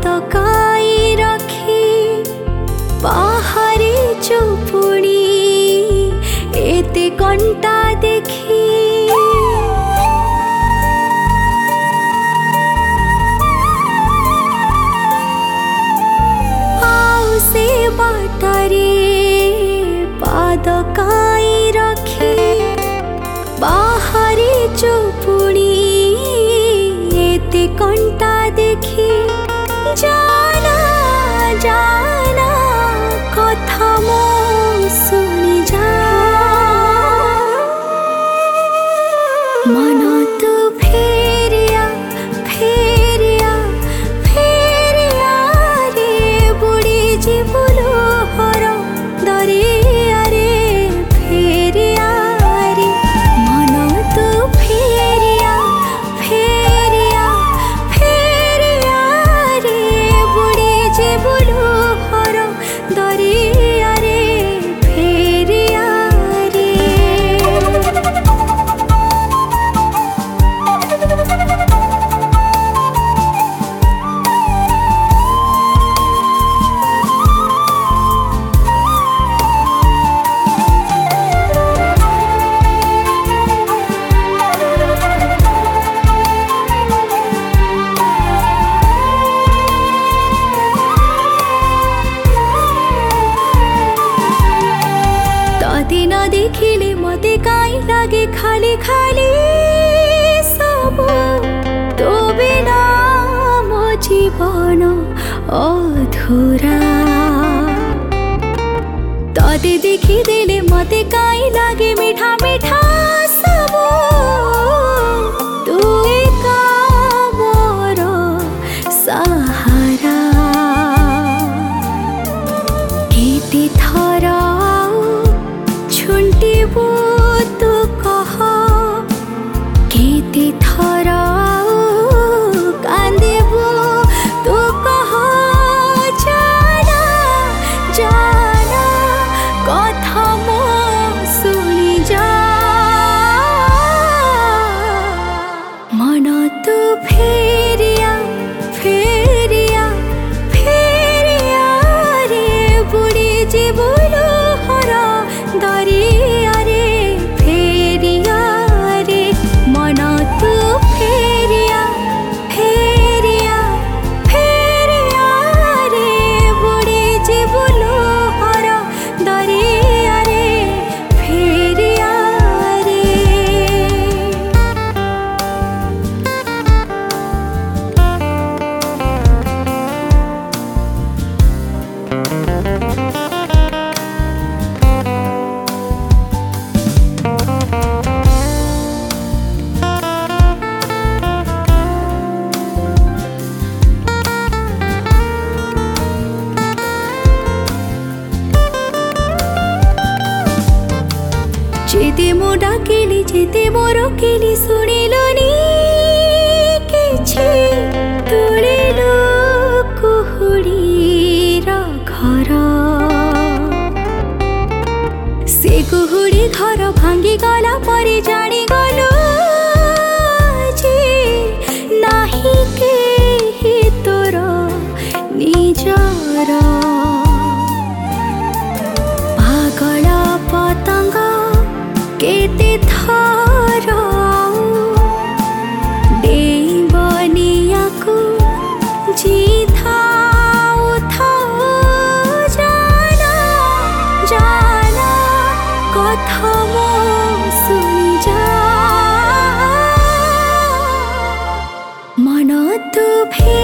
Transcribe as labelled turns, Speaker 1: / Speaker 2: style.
Speaker 1: पदकाई रखी बाहरी चुपुड़ी एते कंटा देखी आउ से बाटरे पदकाई रखी बाहरी चुपुड़ी एते कंटा देखी जाना जाना कथा मो सुनी जा मन तू फेरिया फेरिया फेरिया रे बुड़ी जीवलो हर दरिया रे फेरिया रे मन तू फेरिया फेरिया फेरिया रे बुड़ी जीवलो हर दरिया रे फेरिया रे दिन देखिले मते काई लागे खाली खाली सब तो बिना मो जीवन अधूरा तते देखी देले मते काई लागे मीठा मीठा सब तू एका मोर सहारा केते थरा छुंटिबो तू कह केते थरा कांदेबो तू कह जाना जाना कथा मो सुनी जा मन तू फेरिया फेरिया फेरिया रे बुड़ी जीवलो हरा दरिया रे फेरिया रे मन तू फेरिया फेरिया फेरिया रे बुड़ी जीवलो हर दरिया रे फेरिया रे जेते मो डाकिली जेते मोर केली सुनिलुनी किछि तुलिलु कुहुड़ीर घर से कुहुड़ी घर भांगी गला परे जानी गलु जे नाही केही तोर निजर पागल पतंग केते थरा डेबनिया को जिथाउ थाउ जाना जाना कथा मो सुनी जा मन तू